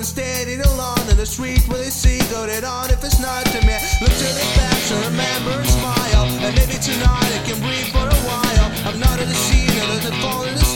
standing alone in the street where they see go it on if it's not to me. Look to the past and remember and smile, and maybe tonight I can breathe for a while. I'm not in the scene and doesn't fall in the